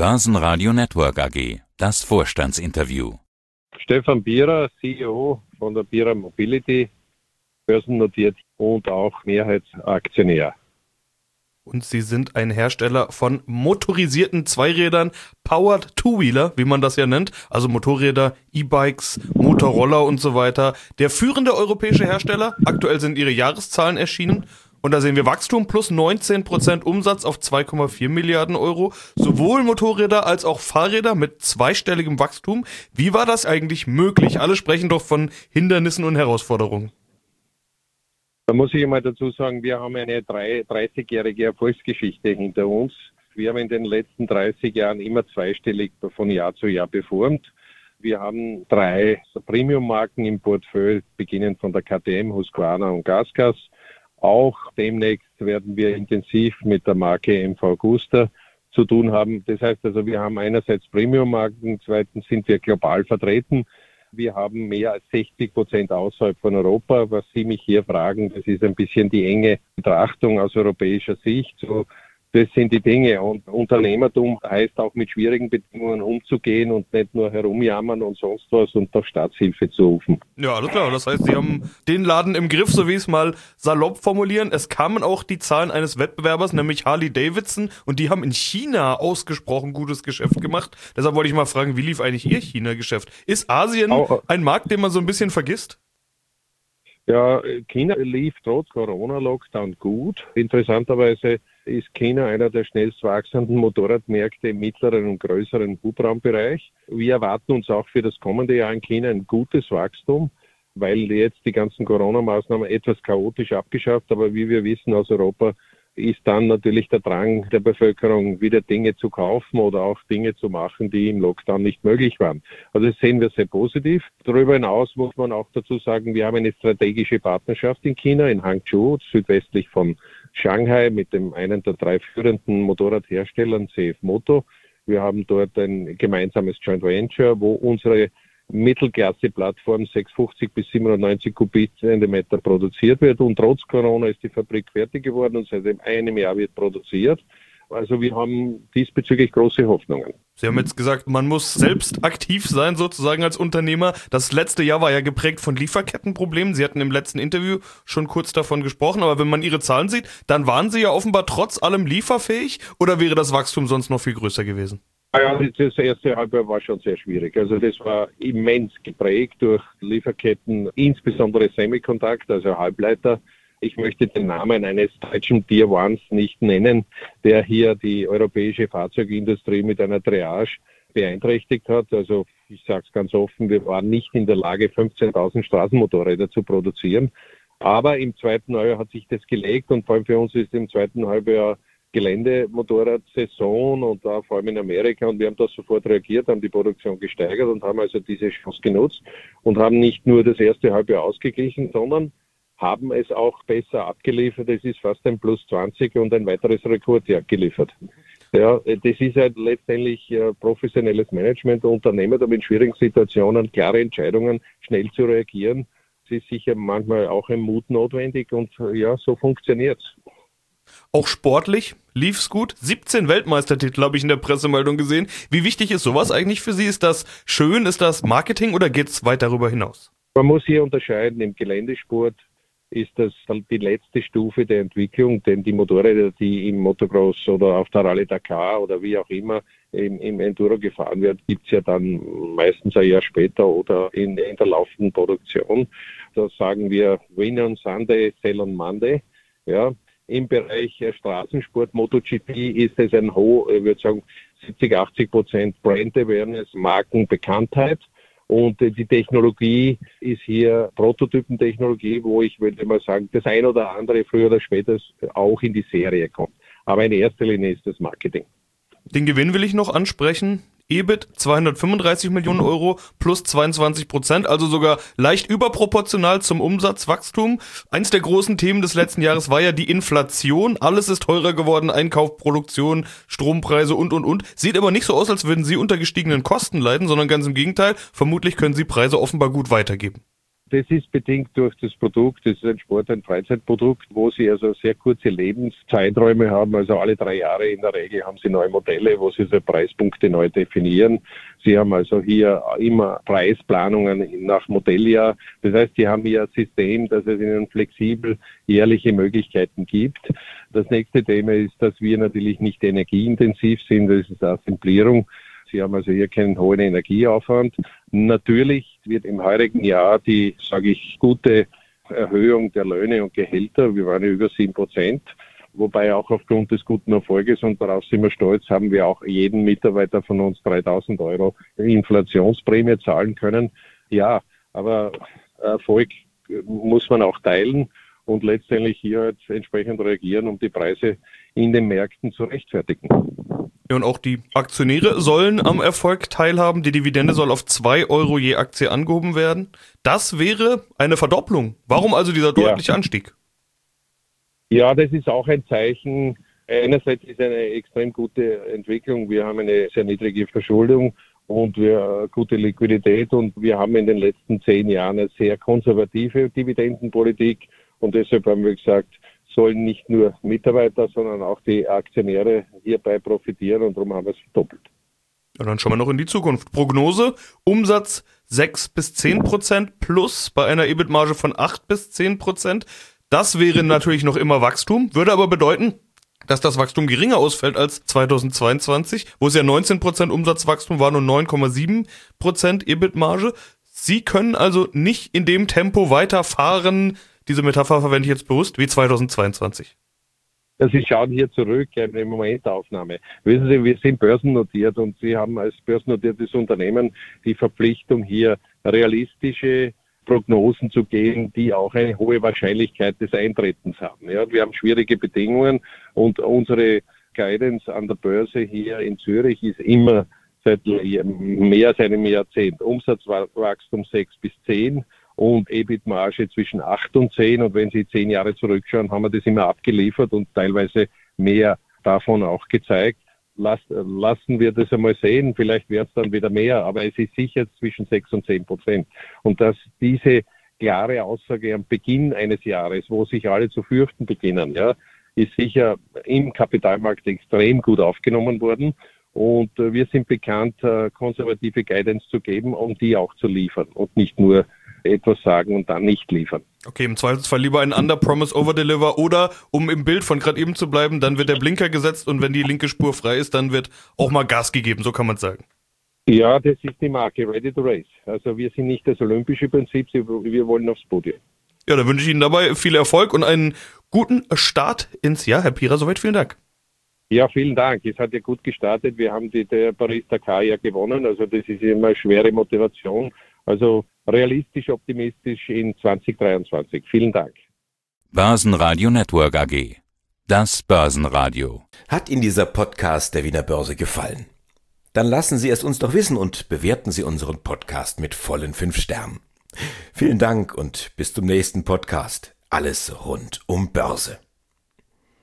Börsenradio Network AG, das Vorstandsinterview. Stefan Bierer, CEO von der Bierer Mobility, börsennotiert und auch Mehrheitsaktionär. Und Sie sind ein Hersteller von motorisierten Zweirädern, Powered Two-Wheeler, wie man das ja nennt, also Motorräder, E-Bikes, Motorroller und so weiter. Der führende europäische Hersteller, aktuell sind Ihre Jahreszahlen erschienen und da sehen wir Wachstum plus 19% Umsatz auf 2,4 Milliarden Euro, sowohl Motorräder als auch Fahrräder mit zweistelligem Wachstum. Wie war das eigentlich möglich? Alle sprechen doch von Hindernissen und Herausforderungen. Da muss ich einmal dazu sagen, wir haben eine 30-jährige Erfolgsgeschichte hinter uns. Wir haben in den letzten 30 Jahren immer zweistellig von Jahr zu Jahr performt. Wir haben 3 Premium-Marken im Portfolio, beginnend von der KTM, Husqvarna und GasGas. Auch demnächst werden wir intensiv mit der Marke MV Agusta zu tun haben. Das heißt also, wir haben einerseits Premium-Marken, zweitens sind wir global vertreten. Wir haben mehr als 60% außerhalb von Europa. Was Sie mich hier fragen, das ist ein bisschen die enge Betrachtung aus europäischer Sicht. So, das sind die Dinge. Und Unternehmertum heißt auch mit schwierigen Bedingungen umzugehen und nicht nur herumjammern und sonst was und auf Staatshilfe zu rufen. Ja, alles klar. Das heißt, Sie haben den Laden im Griff, so wie es mal salopp formulieren. Es kamen auch die Zahlen eines Wettbewerbers, nämlich Harley-Davidson, und die haben in China ausgesprochen gutes Geschäft gemacht. Deshalb wollte ich mal fragen, wie lief eigentlich Ihr China-Geschäft? Ist Asien ein Markt, den man so ein bisschen vergisst? Ja, China lief trotz Corona-Lockdown gut. Interessanterweise ist China einer der schnellst wachsenden Motorradmärkte im mittleren und größeren Hubraumbereich. Wir erwarten uns auch für das kommende Jahr in China ein gutes Wachstum, weil jetzt die ganzen Corona-Maßnahmen etwas chaotisch abgeschafft, aber wie wir wissen aus Europa, ist dann natürlich der Drang der Bevölkerung, wieder Dinge zu kaufen oder auch Dinge zu machen, die im Lockdown nicht möglich waren. Also das sehen wir sehr positiv. Darüber hinaus muss man auch dazu sagen, wir haben eine strategische Partnerschaft in China, in Hangzhou, südwestlich von Shanghai, mit dem einen der 3 führenden Motorradherstellern, CF Moto. Wir haben dort ein gemeinsames Joint Venture, wo unsere Mittelklasse-Plattform 650 bis 97 Kubikzentimeter produziert wird und trotz Corona ist die Fabrik fertig geworden und seit einem Jahr wird produziert. Also wir haben diesbezüglich große Hoffnungen. Sie haben jetzt gesagt, man muss selbst aktiv sein sozusagen als Unternehmer. Das letzte Jahr war ja geprägt von Lieferkettenproblemen. Sie hatten im letzten Interview schon kurz davon gesprochen, aber wenn man Ihre Zahlen sieht, dann waren Sie ja offenbar trotz allem lieferfähig oder wäre das Wachstum sonst noch viel größer gewesen? Ja, das erste Halbjahr war schon sehr schwierig. Also das war immens geprägt durch Lieferketten, insbesondere Semiconductor, also Halbleiter. Ich möchte den Namen eines deutschen Tier Ones nicht nennen, der hier die europäische Fahrzeugindustrie mit einer Triage beeinträchtigt hat. Also ich sage es ganz offen, wir waren nicht in der Lage, 15.000 Straßenmotorräder zu produzieren. Aber im zweiten Halbjahr hat sich das gelegt und vor allem für uns ist im zweiten Halbjahr Geländemotorradsaison und da vor allem in Amerika und wir haben da sofort reagiert, haben die Produktion gesteigert und haben also diese Chance genutzt und haben nicht nur das erste Halbjahr ausgeglichen, sondern haben es auch besser abgeliefert. Es ist fast ein Plus 20 und ein weiteres Rekordjahr geliefert. Ja, das ist halt letztendlich professionelles Management, Unternehmer, in schwierigen Situationen klare Entscheidungen, schnell zu reagieren. Es ist sicher manchmal auch ein Mut notwendig und ja, so funktioniert's. Auch sportlich lief's gut. 17 Weltmeistertitel habe ich in der Pressemeldung gesehen. Wie wichtig ist sowas eigentlich für Sie? Ist das schön? Ist das Marketing oder geht's weit darüber hinaus? Man muss hier unterscheiden. Im Geländesport ist das die letzte Stufe der Entwicklung, denn die Motorräder, die im Motocross oder auf der Rallye Dakar oder wie auch immer im Enduro gefahren wird, gibt's ja dann meistens ein Jahr später oder in der laufenden Produktion. Da sagen wir Win on Sunday, Sell on Monday. Ja. Im Bereich Straßensport, MotoGP ist es ein ich würde sagen 70-80% Brand Awareness, Markenbekanntheit. Und die Technologie ist hier Prototypentechnologie, wo ich würde mal sagen, das ein oder andere früher oder später auch in die Serie kommt. Aber in erster Linie ist das Marketing. Den Gewinn will ich noch ansprechen. EBIT 235 Millionen Euro plus 22%, also sogar leicht überproportional zum Umsatzwachstum. Eins der großen Themen des letzten Jahres war ja die Inflation. Alles ist teurer geworden, Einkauf, Produktion, Strompreise und. Sieht aber nicht so aus, als würden Sie unter gestiegenen Kosten leiden, sondern ganz im Gegenteil. Vermutlich können Sie Preise offenbar gut weitergeben. Das ist bedingt durch das Produkt. Das ist ein ein Freizeitprodukt, wo Sie also sehr kurze Lebenszeiträume haben. Also alle 3 Jahre in der Regel haben Sie neue Modelle, wo Sie so Preispunkte neu definieren. Sie haben also hier immer Preisplanungen nach Modelljahr. Das heißt, Sie haben hier ein System, das es Ihnen flexibel jährliche Möglichkeiten gibt. Das nächste Thema ist, dass wir natürlich nicht energieintensiv sind. Das ist Assemblierung. Sie haben also hier keinen hohen Energieaufwand. Natürlich wird im heurigen Jahr die, sage ich, gute Erhöhung der Löhne und Gehälter, wir waren ja über 7%, wobei auch aufgrund des guten Erfolges, und darauf sind wir stolz, haben wir auch jeden Mitarbeiter von uns 3.000 € Inflationsprämie zahlen können. Ja, aber Erfolg muss man auch teilen und letztendlich hier jetzt entsprechend reagieren, um die Preise in den Märkten zu rechtfertigen. Und auch die Aktionäre sollen am Erfolg teilhaben. Die Dividende soll auf 2 € je Aktie angehoben werden. Das wäre eine Verdopplung. Warum also dieser deutliche Anstieg? Ja, das ist auch ein Zeichen. Einerseits ist eine extrem gute Entwicklung. Wir haben eine sehr niedrige Verschuldung und wir gute Liquidität und wir haben in den letzten 10 Jahren eine sehr konservative Dividendenpolitik und deshalb haben wir gesagt, sollen nicht nur Mitarbeiter, sondern auch die Aktionäre hierbei profitieren und darum haben wir es verdoppelt. Ja, dann schauen wir noch in die Zukunft. Prognose, Umsatz 6-10% plus bei einer EBIT-Marge von 8-10%. Das wäre natürlich noch immer Wachstum, würde aber bedeuten, dass das Wachstum geringer ausfällt als 2022, wo es ja 19% Umsatzwachstum war und 9,7% EBIT-Marge. Sie können also nicht in dem Tempo weiterfahren, diese Metapher verwende ich jetzt bewusst, wie 2022. Sie schauen hier zurück, eine Momentaufnahme. Wissen Sie, wir sind börsennotiert und Sie haben als börsennotiertes Unternehmen die Verpflichtung, hier realistische Prognosen zu geben, die auch eine hohe Wahrscheinlichkeit des Eintretens haben. Ja, wir haben schwierige Bedingungen und unsere Guidance an der Börse hier in Zürich ist immer seit mehr als einem Jahrzehnt Umsatzwachstum 6-10%. Und EBIT-Marge zwischen 8 und 10. Und wenn Sie 10 Jahre zurückschauen, haben wir das immer abgeliefert und teilweise mehr davon auch gezeigt. Lassen wir das einmal sehen, vielleicht wird es dann wieder mehr, aber es ist sicher zwischen 6 und 10%. Und dass diese klare Aussage am Beginn eines Jahres, wo sich alle zu fürchten beginnen, ja, ist sicher im Kapitalmarkt extrem gut aufgenommen worden. Und wir sind bekannt, konservative Guidance zu geben und die auch zu liefern und nicht nur etwas sagen und dann nicht liefern. Okay, im Zweifelsfall lieber ein Under-Promise, Over-Deliver oder, um im Bild von gerade eben zu bleiben, dann wird der Blinker gesetzt und wenn die linke Spur frei ist, dann wird auch mal Gas gegeben, so kann man sagen. Ja, das ist die Marke, ready to race. Also wir sind nicht das olympische Prinzip, wir wollen aufs Podium. Ja, da wünsche ich Ihnen dabei viel Erfolg und einen guten Start ins Jahr. Herr Pierer, soweit vielen Dank. Ja, vielen Dank. Es hat ja gut gestartet. Wir haben der Paris-Dakar ja gewonnen. Also das ist immer eine schwere Motivation. Also realistisch, optimistisch in 2023. Vielen Dank. Börsenradio Network AG. Das Börsenradio. Hat Ihnen dieser Podcast der Wiener Börse gefallen? Dann lassen Sie es uns doch wissen und bewerten Sie unseren Podcast mit vollen 5 Sternen. Vielen Dank und bis zum nächsten Podcast. Alles rund um Börse.